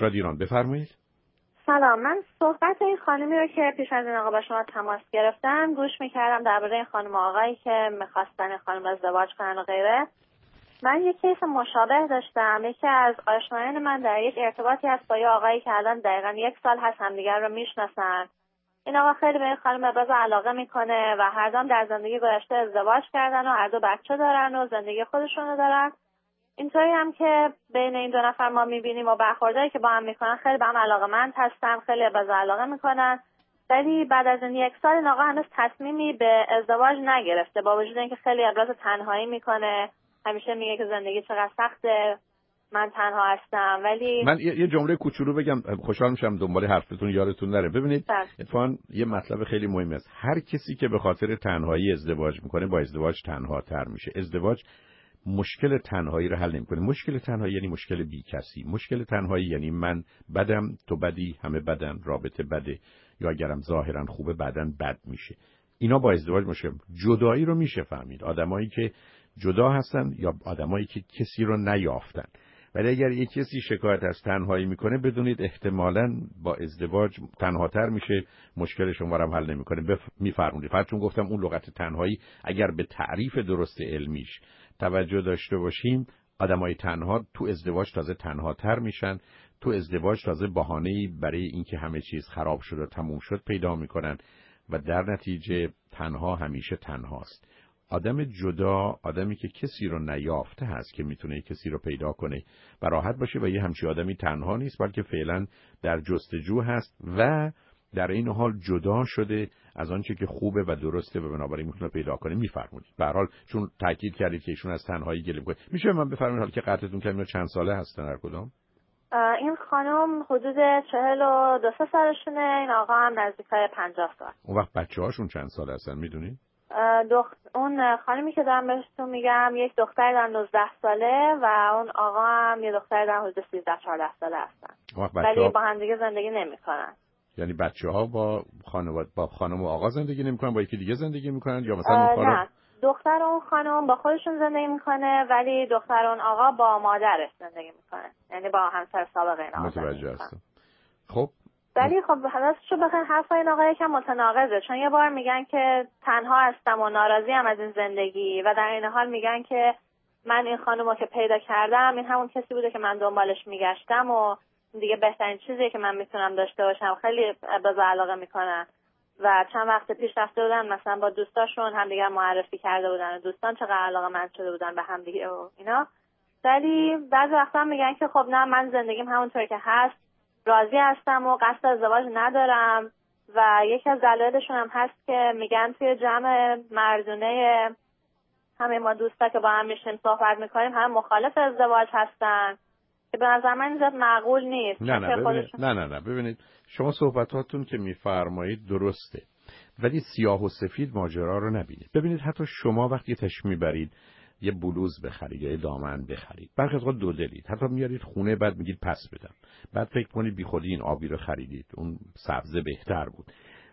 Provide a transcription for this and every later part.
رادیو ایران، بفرمایید. سلام، من صحبت این خانمی رو که پیش از این آقا با شما تماس گرفتن گوش میکردم درباره این خانم آقایی که میخواستن خانم ازدواج کنن و غیره. من یک کیس مشابه داشتم. یکی از آشنایان من در یک ارتباطی هست با یه آقایی که الان دقیقاً 1 سال هست همدیگر رو میشناسن. این آقا خیلی به این خانم ابراز علاقه میکنه و هر دو در زندگی گذشته ازدواج کردن و هر دو بچه دارن و زندگی خودشون رو دارن. اینطوری هم که بین این 2 نفر ما میبینیم و برخوردایی که با هم میکنن خیلی به هم علاقه‌مند هستن، خیلی ابراز علاقه میکنن، ولی بعد از این 1 سال این آقا هنوز تصمیمی به ازدواج نگرفته، با وجود اینکه خیلی ابراز تنهایی میکنه، همیشه میگه که زندگی چقدر سخته، من تنها هستم. ولی من یه جمله کوچولو بگم، خوشحال میشم دنبال حرفتون یادتون نره. ببینید اتفاقا یه مطلب خیلی مهمی است. هر کسی که به خاطر تنهایی ازدواج میکنه با ازدواج تنهاتر میشه. ازدواج مشکل تنهایی رو حل نمیکنه. مشکل تنهایی یعنی مشکل بی کسی. مشکل تنهایی یعنی من بدم، تو بدی، همه بدن، رابطه بده، یا اگرم ظاهرا خوبه بعدن بد میشه. اینا با ازدواج مشکل. جدایی رو میشه فهمید. آدمایی که جدا هستن یا آدمایی که کسی رو نیافتن. ولی اگر یک کسی شکایت از تنهایی میکنه بدونید احتمالاً با ازدواج تنهاتر میشه، مشکل شما رو هم حل نمیکنه. میفرمایید. فقط چون گفتم اون لغت تنهایی اگر به تعریف درست علمیش توجه داشته باشیم، آدمای تنها تو ازدواج تازه تنهاتر میشن، تو ازدواج تازه بهانه‌ای برای اینکه همه چیز خراب شد و تموم شد پیدا میکنن و در نتیجه تنها همیشه تنهاست. آدم جدا، آدمی که کسی رو نیافته هست که میتونه کسی رو پیدا کنه و راحت باشه، و یه همچین آدمی تنها نیست بلکه فعلا در جستجو هست و در این حال جدا شده از آنچه که خوبه و درسته و بنابراین میتونه پیدا کنه. میفرمایید. به هر حال چون تاکید کردید که ایشون از تنهایی گله میکنه، میشه من بفرمایید حالا که قطعتون کردم چند ساله هستن هر کدوم؟ این خانم حدود 42 سالشونه، این آقا هم نزدیکای 50 سال. اون وقت بچه‌هاشون چند ساله هستن میدونید؟ اون خانمی که دارم بهتون میگم یک دختر در 19 ساله و اون آقا هم یه دختر در حدود 13 14 ساله هستن، ولی با هم دیگه زندگی نمیکنن. یعنی بچه‌ها با خانم و آقا زندگی نمیکنن، با یکی دیگه زندگی میکنن، یا مثلا اون خانم؟ نه، دختر اون خانم با خودشون زندگی میکنه ولی دختر اون آقا با مادرش زندگی میکنه، یعنی با همسر سابق این آقا. متوجه هستم. خب ولی خب راستشو بخواین حرف این آقا یکم متناقضه، چون یه بار میگن که تنها هستم و ناراضی ام از این زندگی و در این حال میگن که من این خانومو که پیدا کردم این همون کسی بوده که من دنبالش میگشتم و دیگه بهترین چیزیه که من میتونم داشته باشم. خیلی ابراز علاقه میکنن و چند وقت پیش رفته بودن مثلا با دوستاشون همدیگه معرفی کرده بودن و دوستان چقدر علاقه‌مند شده بودن به همدیگه و اینا. ولی بعضی وقتا میگن که خب نه، من زندگیم همونطور که هست راضی هستم و قصد ازدواج ندارم. و یکی از دلایلشون هم هست که میگن توی جمع مردونه همه ما دوستا که با هم میشیم صحبت میکنیم هم مخالف ازدواج هستن که به نظر من زیاد معقول نیست. نه ببینید شما صحبتاتون که میفرمایید درسته، ولی سیاه و سفید ماجرا رو نبینید. ببینید حتی شما وقتی تشریف میبرید یه بلوز بخرید یا یه دامن بخرید، برخی از وقت دو دلید، حتی میارید خونه بعد میگید پس بدم، بعد فکر کنید بی خودی این آبی رو خریدید، اون سبزه بهتر بود.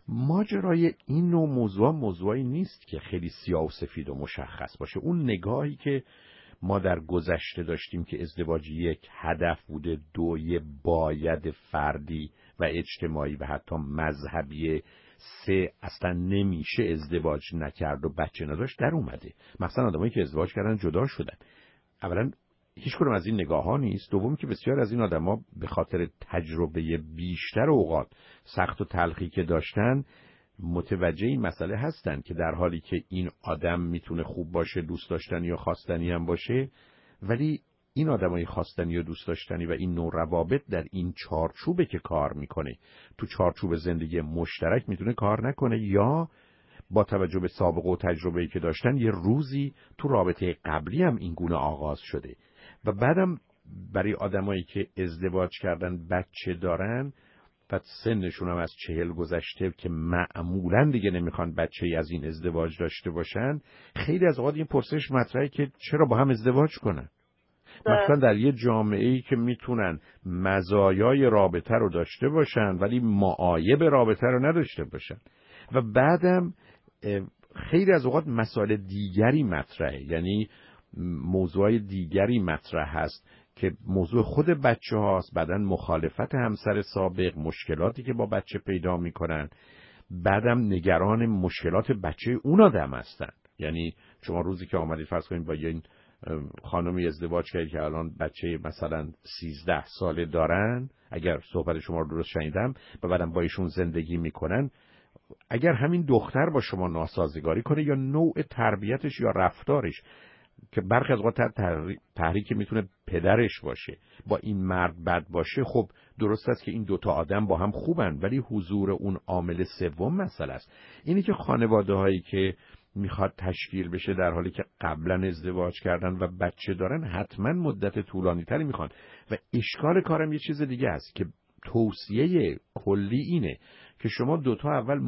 ماجرای این نوع موضوعی نیست که خیلی سیاه و سفید و مشخص باشه. اون نگاهی که ما در گذشته داشتیم که ازدواج یک هدف بوده، دو یه باید فردی و اجتماعی و حتی مذهبی، سه اصلا نمیشه ازدواج نکرد و بچه نداشت، در اومده. مثلا آدمایی که ازدواج کردن جدا شدن. اولا هیچ کدوم از این نگاه ها نیست. دوم که بسیار از این آدما به خاطر تجربه بیشتر اوقات سخت و تلخی که داشتن متوجه این مسئله هستن که در حالی که این آدم میتونه خوب باشه، دوست داشتنی و خواستنی هم باشه، ولی این آدمای خواستنی و دوست داشتنی و این نوع روابط در این چارچوبه که کار میکنه. تو چارچوب زندگی مشترک میتونه کار نکنه، یا با توجه به سابقه و تجربه‌ای که داشتن یه روزی تو رابطه قبلی هم این گونه آغاز شده و بعدم برای آدمایی که ازدواج کردن بچه دارن و سنشون هم از 40 گذشته که معمولاً دیگه نمیخوان بچه‌ای از این ازدواج داشته باشن، خیلی از اوقات این پرسش مطرحه که چرا با هم ازدواج کنن. مثلا در یه جامعه‌ای که میتونن مزایای رابطه رو داشته باشن ولی معایب رابطه رو نداشته باشن. و بعدم خیلی از اوقات مسائل دیگری مطرحه، یعنی موضوعای دیگری مطرح هست که موضوع خود بچه هاست، بعدن مخالفت همسر سابق، مشکلاتی که با بچه پیدا میکنن، بعدم نگران مشکلات بچه اون آدم هستن. یعنی شما روزی که آمدید فرض کنید با این خانمی ازدواج کردید که الان بچه مثلا 13 ساله دارن، اگر صحبت شما رو درست شنیدم، و بعدم با ایشون زندگی میکنن، اگر همین دختر با شما ناسازگاری کنه یا نوع تربیتش یا رفتارش که برخی از اوقات تحریک میتونه پدرش باشه با این مرد بد باشه، خب درست است که این دوتا آدم با هم خوبن، ولی حضور اون عامل سوم مسئله است. اینی که خانواده هایی که میخواد تشکیل بشه در حالی که قبلا ازدواج کردن و بچه دارن حتما مدت طولانی تری میخوان. و اشکال کارم یه چیز دیگه است که توصیه کلی اینه که شما دوتا اول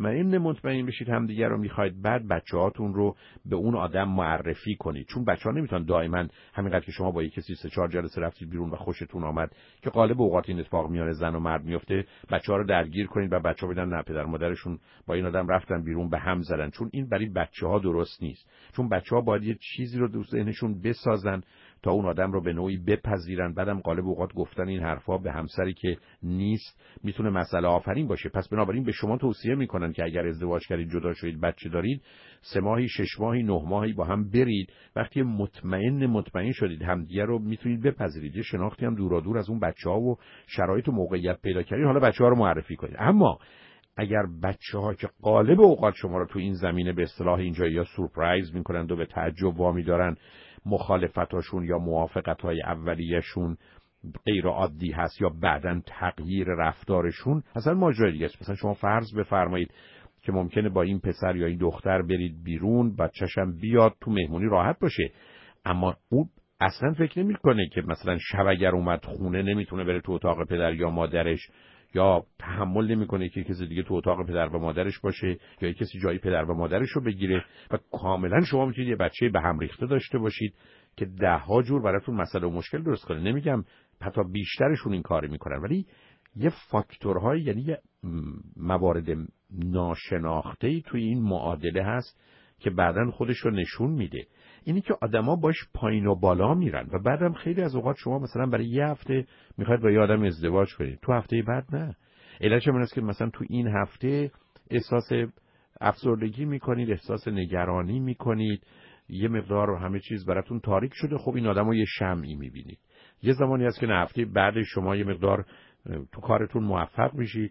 مطمئن بشید همدیگه رو میخواید، بعد بچه‌هاتون رو به اون آدم معرفی کنید، چون بچه‌ها نمیتونن دائما همینقدر که شما با یک کسی 3-4 جلسه رفتید بیرون و خوشتون آمد، که غالب اوقات این اتفاق میان زن و مرد میفته، بچه‌ها رو درگیر کنید و بچه‌ها بدن نه پدر مادرشون با این آدم رفتن بیرون به هم زدن، چون این برای بچه‌ها درست نیست. چون بچه‌ها باید یه چیزی رو دوست ذهنشون بسازن تا اون آدم رو به نوعی بپذیرن، بعدم غالب اوقات گفتن این حرفا به همسری که نیست میتونه مسئله آفرین باشه. پس بنابراین به شما توصیه میکنن که اگر ازدواج کردید، جدا شدید، بچه دارید، 3 ماهی 6 ماهی 9 ماهی با هم برید، وقتی مطمئن شدید همدیگه رو میتونید بپذیرید، یه شناختی هم دور از اون بچه‌ها و شرایط و موقعیت پیدا کردید، حالا بچه‌ها رو معرفی کنید. اما اگر بچه‌ها که غالب اوقات شما رو تو این زمینه به اصطلاح اینجا یا سورپرایز میکنند و به تعجب وامی دارن، مخالفتاشون یا موافقت‌های اولیه‌شون غیر عادی هست یا بعداً تغییر رفتارشون، اصلا ماجرای دیگه است. مثلا شما فرض بفرمایید که ممکنه با این پسر یا این دختر برید بیرون، بچه‌ش هم بیاد تو مهمونی راحت باشه، اما اون اصلا فکر نمی‌کنه که مثلا شب اگر اومد خونه نمیتونه بره تو اتاق پدر یا مادرش، یا تحمل نمی‌کنه که کسی دیگه تو اتاق پدر و مادرش باشه، یا کسی جای پدر و مادرش رو بگیره. و کاملا شما میتونید یه بچه به هم ریخته داشته باشید که 10 جور براتون مسئله و مشکل درست کنه. نمیگم حتی بیشترشون این کاری میکنن، ولی یه فاکتورهای، یعنی یه موارد ناشناخته‌ای توی این معادله هست که بعداً خودش رو نشون میده. اینی که آدما باش پایین و بالا میرن و بعدم خیلی از اوقات شما مثلا برای یه هفته میخواید با یه آدم ازدواج کنید، تو هفته بعد نه. علتش این است که مثلا تو این هفته احساس افسردگی میکنید، احساس نگرانی میکنید، یه مقدار همه چیز براتون تاریک شده، خب این آدمو یه شمعی میبینید. یه زمانی هست که هفته بعد شما یه مقدار تو کارتون موفق میشید،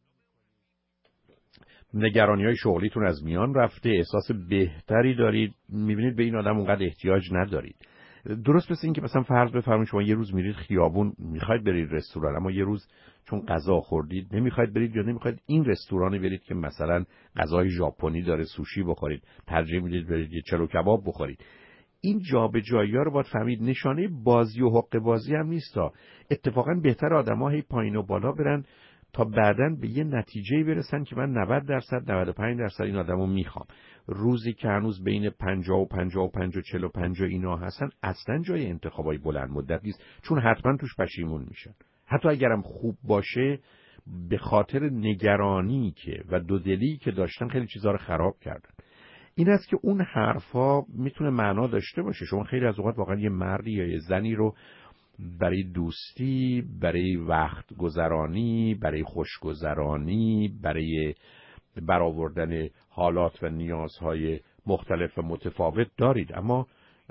نگرانی‌های شغلیتون از میان رفته، احساس بهتری دارید، میبینید به این آدم اونقدر احتیاج ندارید. درست مثل این که مثلا فرض بفرمایید شما یه روز میرید خیابون، میخواید برید رستوران، اما یه روز چون غذا خوردید نمیخواید برید، یا نمیخواید این رستورانی برید که مثلا غذای ژاپنی داره، سوشی بخورید، ترجیح میدید برید یه چلو کباب بخورید. این جابجایی‌ها رو باید فهمید، نشانه بازی و حق بازی هم نیستا. اتفاقا بهتر آدم‌ها هی پایین و بالا برن تا بعداً به یه نتیجه‌ای برسن که من 90% 95% این آدمو میخوام. روزی که هنوز بین 50 و 55 و 45 اینا هستن، اصلا جای انتخابای بلند مدت نیست، چون حتما توش پشیمون میشن. حتی اگرم خوب باشه، به خاطر نگرانی که و دودلی که داشتن خیلی چیزا رو خراب کردن. این است که اون حرفا میتونه معنا داشته باشه. شما خیلی از اوقات واقعا یه مردی یا یه زنی رو برای دوستی، برای وقت گذرانی، برای خوشگذرانی، برای برآوردن حالات و نیازهای مختلف و متفاوت دارید، اما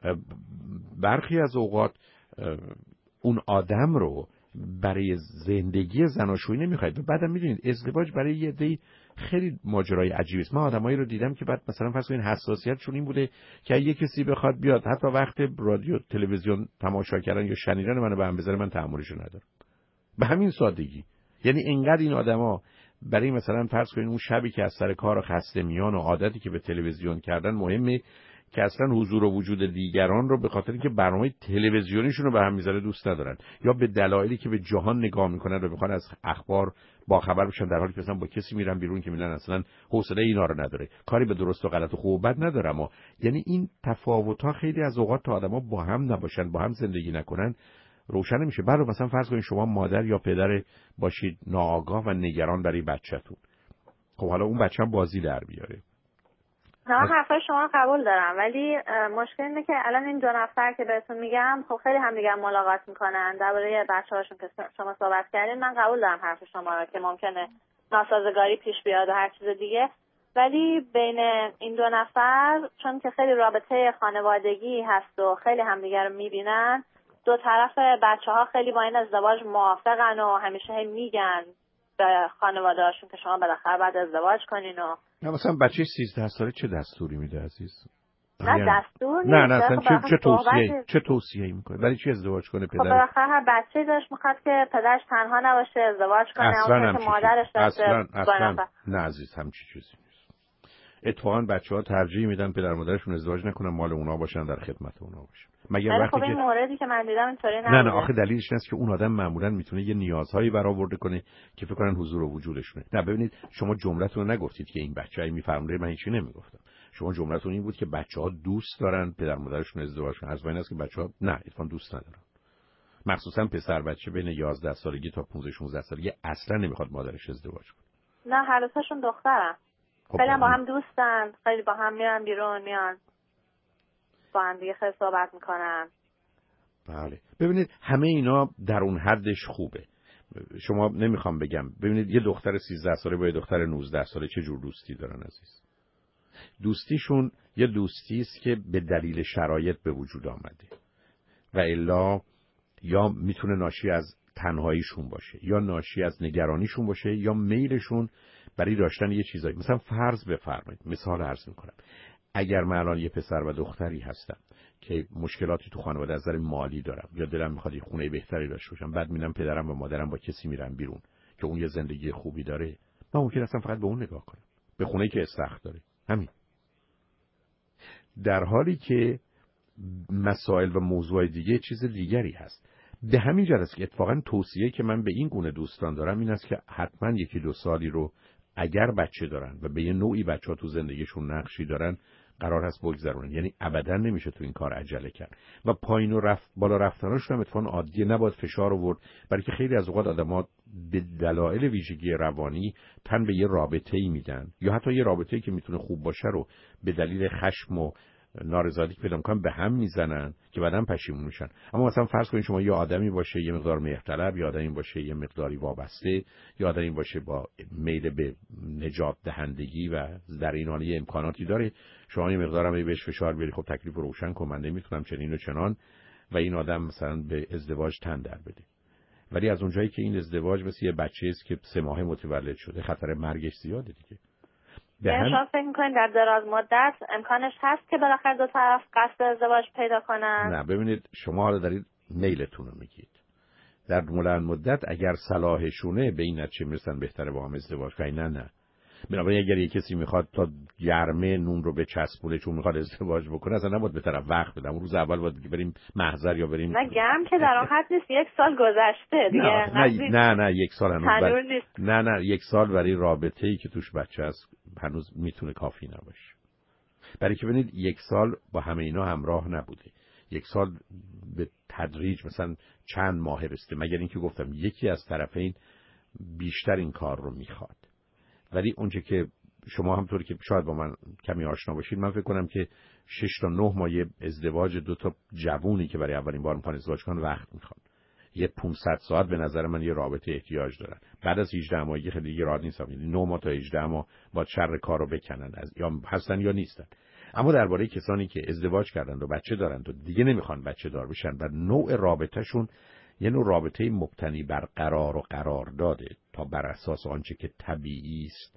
برخی از اوقات اون آدم رو برای زندگی زناشویی نمیخواید. و بعدم میدونید ازدواج برای یه عده‌ای خیلی ماجرای عجیبی است. من آدمایی رو دیدم که بعد مثلا فرض کنید حساسیتشون این بوده که اگه کسی بخواد بیاد حتی وقت رادیو تلویزیون تماشا کردن یا شنیدن منو به هم بذاره، من تحملشو ندارم. به همین سادگی. یعنی اینقدر این آدما برای مثلا فرض کنید اون شبی که از سر کار خسته میان و عادتی که به تلویزیون کردن مهمه که اصلا حضور و وجود دیگران رو به خاطر اینکه برنامه تلویزیونیشون رو به هم میذاره دوست ندارن، یا به دلایلی که به جهان نگاه میکنن و میخوان از اخبار با خبر بشن، در حالی که مثلا با کسی میرن بیرون که میلن اصلا حوصله اینا رو نداره. کاری به درست و غلط و خوب و بد نداره، اما یعنی این تفاوت‌ها خیلی از اوقات تا آدما با هم نباشن، با هم زندگی نکنن، روشن نمیشه. برای مثلا فرض کنید شما مادر یا پدر باشید ناآگاه و نگران برای بچه‌تون. خب حالا اون بچه هم بازی در بیاره، نه حرفای شما قبول دارم، ولی مشکل اینه که الان این 2 نفر که بهتون میگم خب خیلی همدیگر ملاقات میکنن درباره بچه‌هاشون که شما صحبت کردین. من قبول دارم حرف شما رو که ممکنه ناسازگاری پیش بیاد و هر چیز دیگه، ولی بین این 2 نفر چون که خیلی رابطه خانوادگی هست و خیلی همدیگر رو میبینن، 2 طرف بچه‌ها خیلی با این ازدواج موافقن و همیشه میگن به خانواده‌هاشون که شما بالاخره باید ازدواج کنین. و نه مثلا بچه 13 ساله چه دستوری میده عزیز؟ نه دستور نیست. نه اصلا چه توصیه‌ای میکنه؟ برای چی ازدواج کنه پدر؟ خب بالاخره هر بچه‌ای داشت میخواد که پدرش تنها نباشه، ازدواج کنه. اصلا که مادرش اصلا نه عزیز، همچی چیزی نیست. اتفاقا بچه‌ها ترجیح میدن پدر مادرشون ازدواج نکنن، مال اونا باشن، در خدمت اونا باشن. مگر وقتی خب این موردی که من دیدم اینطوری نبوده. نه آخه دلیلش اینه که اون آدم معمولا میتونه یه نیازهایی برآورده کنه که فکر کنن حضور و وجودشونه. نه ببینید، شما جملتون رو نگفتید که این بچه‌ای میفرمایید، من هیچی نمیگفتم. شما جملتون این بود که بچه‌ها دوست دارن پدر مادرشون ازدواج کنن. از بین است که بچه‌ها نه اتفاقا دوست ندارن. مخصوصا پسر بچه بین 11 سالگی تا 15 16 سالگی اصلا نمیخواد مادرش ازدواج کنه. نه هر دوتاشون دخترن. خب خیلی با هم دوستن، خیلی با هم میرن بیرون، میان با هم دیگه خیلی صحبت میکنن. بله ببینید همه اینا در اون حدش خوبه. شما نمیخوام بگم، ببینید یه دختر 13 ساله با یه دختر 19 ساله چه جور دوستی دارن عزیز؟ دوستیشون یه دوستی است که به دلیل شرایط به وجود آمده و الا یا میتونه ناشی از تنهاییشون باشه، یا ناشی از نگرانیشون باشه، یا میلشون برای داشتن یه چیزایی. مثلا فرض بفرمایید، مثال عرض میکنم، اگر من الان یه پسر و دختری هستم که مشکلاتی تو خانواده از نظر مالی دارم، یا دلم میخواد یه خونه بهتری داشته باشم، بعد میبینم پدرم و مادرم با کسی میرن بیرون که اون یه زندگی خوبی داره، من ممکن اصلا فقط به اون نگاه کنم، به خونه‌ای که استخر داره. همین. در حالی که مسائل و موضوع دیگه چیز دیگری هست. به همین جهت است که اتفاقا توصیه که من به این گونه دوستان دارم این است که حتما 1-2 سالی رو اگر بچه دارن و به یه نوعی بچه‌ها تو زندگیشون نقشی دارن قرار هست بگذرونن. یعنی ابدا نمیشه تو این کار عجله کرد و پایین و بالا رفتناشون هم اتفاقا عادیه، نباید فشار آورد، برای که خیلی از اوقات آدم‌ها به دلایل ویژگی روانی تن به یه رابطه‌ای میدن، یا حتی یه رابطه‌ای که میتونه خوب باشه رو به دلیل خشم و نارضایتی پیدا میکنن به هم میزنن که بعداً پشیمون میشن. اما مثلا فرض کنید شما یه آدمی باشه یه مقدار مهرطلب، یا آدمی باشه یه مقداری وابسته، یا آدمی باشه با میل به نجات دهندگی و در این حال یه امکاناتی داره، شما یه مقدار هم بهش فشار بیاری، خب تکلیف روشن کن، من نمیتونم چنین و چنان، و این آدم مثلا به ازدواج تن در بده. ولی از اونجایی که این ازدواج مثل یه بچه‌ای است که 3 ماهه متولد شده، خطر مرگش زیاده دیگه. یعنی شما فکر می‌کنید در دراز مدت امکانش هست که بالاخره 2 طرف قصد ازدواج پیدا کنن؟ نه ببینید، شما حالا دارید میلتون رو میگید. در بلند مدت اگر صلاحشونه به این نتیجه میرسن بهتره با هم ازدواج کنن. نه بنابراین اگر یه کسی میخواد تا گرمه نون رو به چسبونه چون میخواد ازدواج بکنه، اصلا نباید به طرف وقت بدم. روز اول باید بریم محضر یا بریم. نه گرم که در اون حد نیست، 1 سال گذشته دیگه. نه 1 سال هنوز نه 1 سال برای رابطه‌ای که توش بچه هست هنوز میتونه کافی نباشه. برای که ببینید 1 سال با همه اینا همراه نبوده. 1 سال به تدریج مثلا چند ماه رسیده، مگر اینکه گفتم یکی از طرفین بیشتر این کار رو میخواد. ولی اونچه که شما همطوری که شاید با من کمی آشنا باشید، من فکر کنم که 6 تا 9 ماه ازدواج 2 تا جوونی که برای اولین بار میخوان ازدواج کنن وقت میخوان. یه 500 ساعت به نظر من یه رابطه احتیاج دارن. بعد از 18 ماهگی خیلی دیگه راحت نیستن. 9 ماه تا 18 ماه با شر کارو بکنن، از یا هستن یا نیستن. اما درباره کسانی که ازدواج کردن و بچه دارن و دیگه نمیخوان بچه دار بشن و نوع رابطهشون یه نوع رابطه مبتنی بر قرار و قرارداده تا بر اساس آنچه که طبیعی است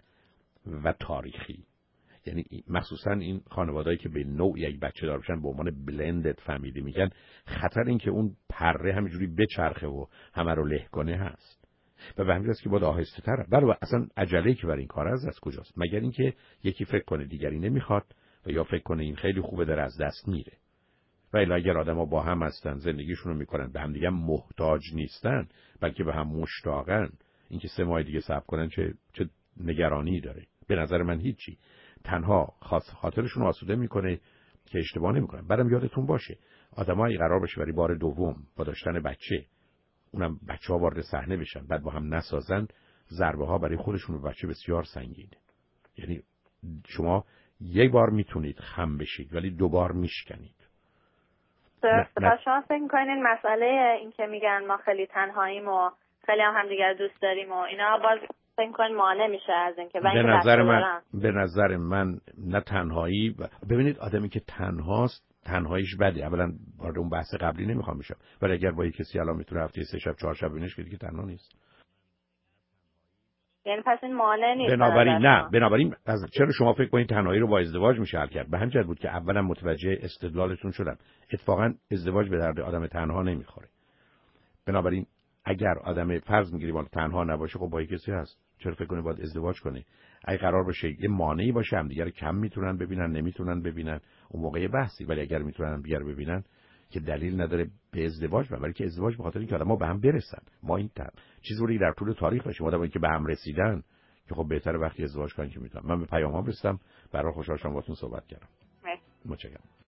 و تاریخی، یعنی مخصوصا این خانوادهایی که به نوعی یک بچه دار بشن به عنوان بلندد فامیلی میگن، خطر این که اون پره همینجوری بچرخه و همه رو له کنه هست و به همین جاست که باید آهسته تر. بله اصلا عجله‌ای که برای این کار از کجاست؟ مگر اینکه یکی فکر کنه دیگری نمیخواد و یا فکر کنه این خیلی خوبه داره از دست میره. و الا اگر آدم‌ها با هم هستن، زندگیشون رو میکنن، به هم دیگه محتاج نیستن بلکه به هم مشتاقن، اینکه 3 ماه دیگه صبر کنن چه نگرانی داره؟ به نظر من هیچی. تنها خاطرشون آسوده میکنه که اشتباه نمیکنن. بعدم یادتون باشه آدمایی قرار بشه برای بار دوم با داشتن بچه، اونم بچه‌ها وارد صحنه بشن، بعد با هم نسازن، ضربه ها برای خودشون و بچه بسیار سنگینه. یعنی شما یک بار میتونید خم بشید ولی 2 بار میشکنید. درسته. پس شما فکر میکنین این مسئله این که میگن ما خیلی تنهاییم و خیلی هم همدیگر دوست داریم و اینا باز فکر میکنین مانع میشه از اینکه به نظر من نه تنهایی ببینید آدمی که تنهاست تنهاییش بده. اولا وارد اون بحث قبلی نمیخوام بشم، ولی اگر با کسی الان میتونه هفته 3 شب 4 شب ببینیش که دیگه تنها نیست. یعنی پس این مانع نیست. بنابراین چرا شما فکر کنید تنهایی رو با ازدواج میشه حل کرد؟ به همین جهت بود که اولا متوجه استدلالتون شدم. اتفاقا ازدواج به درد آدم تنها نمیخوره. بنابراین اگر آدم فرض میگیری بالا تنها نباشه خب با کسی هست، چرا فکر کنه باید ازدواج کنه؟ اگه قرار باشه یه مانعی باشه هم دیگه کم میتونن ببینن نمیتونن ببینن اون موقع بحثی، ولی اگر میتونن دیگه ببینن که دلیل نداره به ازدواج برن. ولی که ازدواج به خاطر اینکه آدم‌ها به هم برسن. ما این چیزی در طول تاریخ داشتیم آدمایی که به هم رسیدن که خب بهتره وقتی ازدواج کنن که میتونن. من به پیام‌ها رسیدم، برای خوشحال شدم باهاتون صحبت کردم. متشکرم.